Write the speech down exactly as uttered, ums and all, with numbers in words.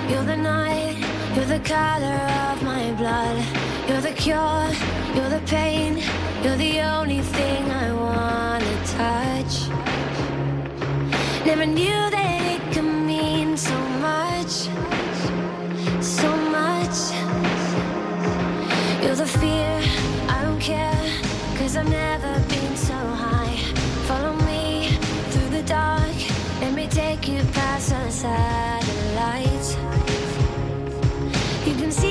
You're the night, you're the color of my blood. You're the cure, you're the pain. You're the only thing I wanna touch. Never knew that it could mean so much, so much. You're the fear, I don't care, cause I've never been so high. Follow me through the dark, let me take you past the satellites. You can see